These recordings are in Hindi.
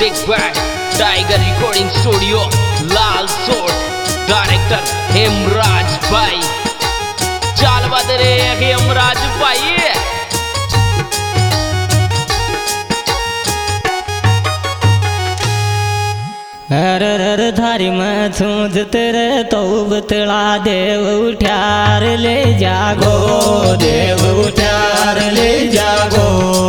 Music by Tiger recording studio लाल सोट, डायरेक्टर हेमराज भाई। चाल बदरे हेमराज भाई। हर हर धारी में छूझ तेरे तो बतला देव उठार ले जागो, देव उठार ले जागो।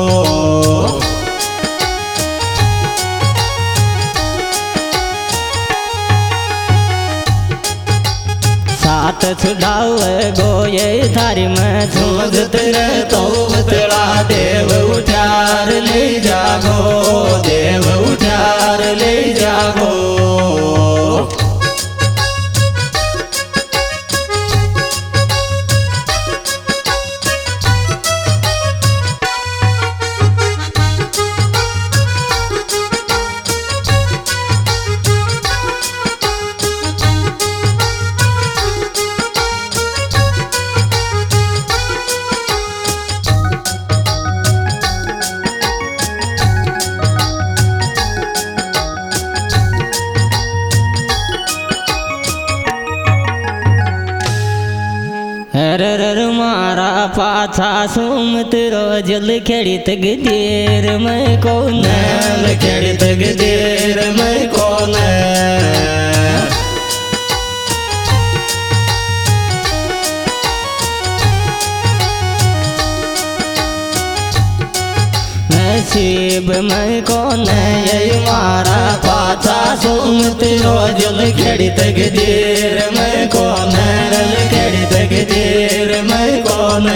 सात छुड़ाव गो ये थारी में छूझ तेरे तो बतला देव उठार ले जागो, देव उठार ले जागो। हर हर मारा पाछा सुमत रोजल खेड़ित गदेर में कौन खेड़ित गदेर में कौन। नसीब में कौन ये मारा पाछा सुमत रोजल खेड़ित गदेर में कौन, खेड़ित गदेर में कौन।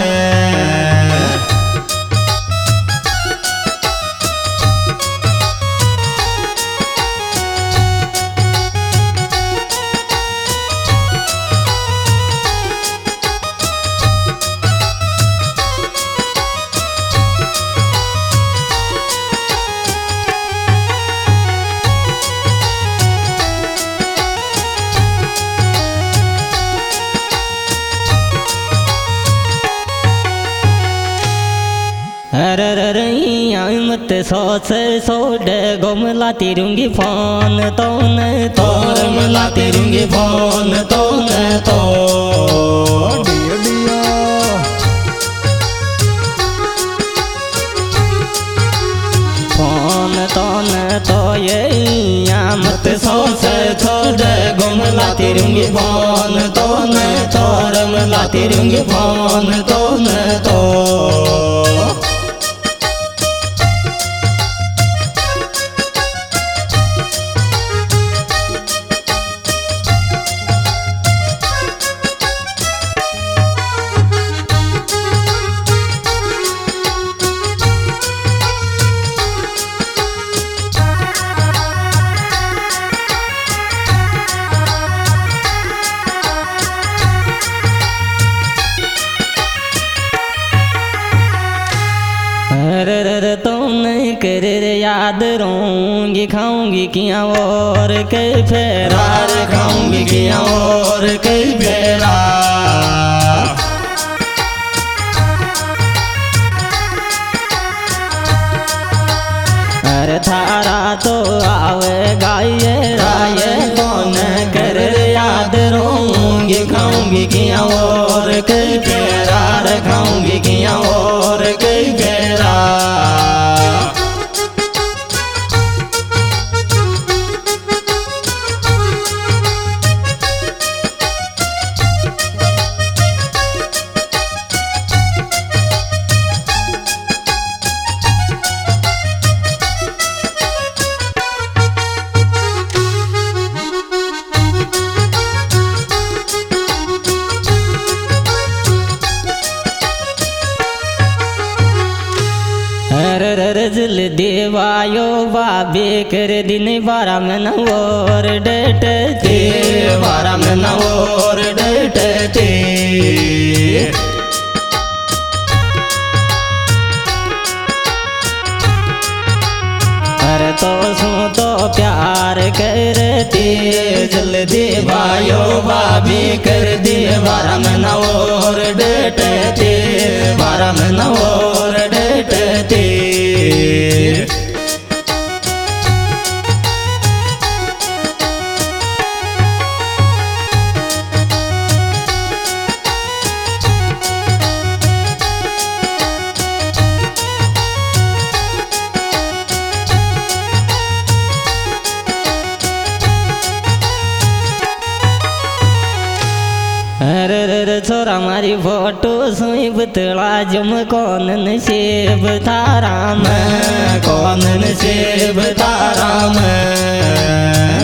हर हर मत सोच सोड गोमला तिरुंगी फोन तोन तोर मला तिरुंगी फोन तोन तो। फोन तोन तो ये मत सोच छोड़ गोमला तिरुंगी फोन तोन तोर मला तिरुंगी फोन तोन तो। हर तो नहीं कर याद रहूंगी खाऊंगी किया और कई फेरार खाऊंगी किया और कई फेरा। अरे थारा तो आवे गाये राये कौन कर याद रहूंगी खाऊंगी किया और कई फेरार खाऊंगी किया और कई फेरा। रजल देवायो बाबे कर दिन बारा में नवोर डटते बारा में नवोर डटते। अरे तो सू तो प्यार करते जल देवायो बाबे कर दे बारा में नवोर डटते बारा में नवोर डटते। छोरा मारी फोटो सुई बतला जम कौन नसीब तारा में कौन नसीब तारा में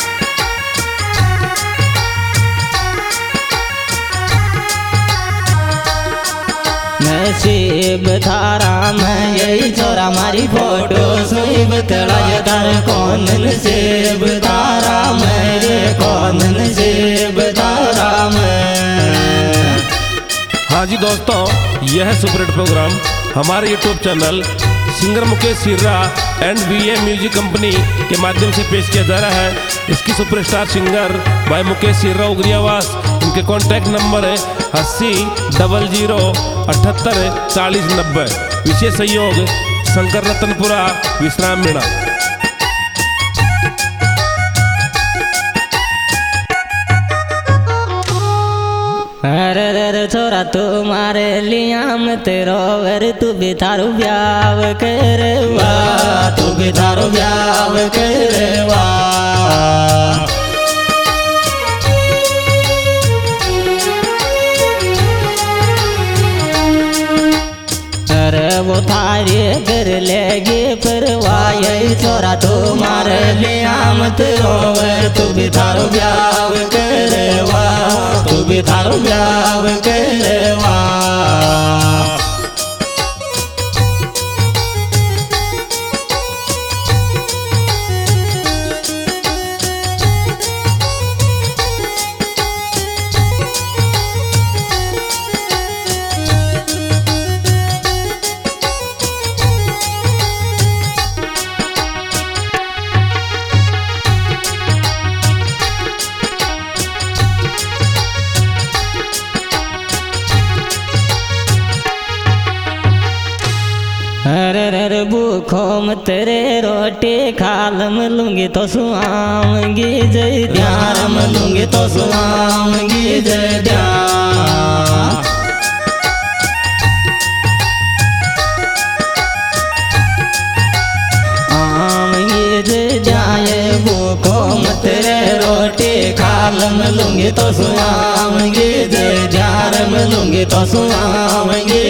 नसीब थारा में यही छोरा मारी फोटो सुई बतला तार कौन नसीब तारा में रे कौन नसीब तारा में। हाँ जी दोस्तों, यह है सुपरहिट प्रोग्राम हमारे YouTube channel singer Mukesh Sirra and VA music company के माध्यम से पेश किया जा रहा है। इसकी सुपरस्टार सिंगर भाई मुकेश सिर्रा उगरियावास। इनके कॉन्टैक्ट नंबर है 80 00 78 40 90। विशेष सहयोग शंकर रतनपुरा विश्राम मीणा। अरे रे छोरा तुम्हारे लिया मत रोवर तू भी थारू ब्याव करवा तू भी थारू ब्याव करवा। अरे वो थारे कर लेगी परवाह यही छोरा तुम्हारे लिया मत रोवर तू भी थारू ब्याव करवा तू भी थारू ब्याव करवा। अरे भूखो मत रे रोटी खालम लूंगी तो सुआऊंगी जय ध्यान लूंगी तो सुआऊंगी जय ध्यान। आऊंगी जय ध्यान भूखो मत रे रोटी खालम लूंगी तो सुआऊंगी जय ध्यान लूंगी तो सुआऊंगी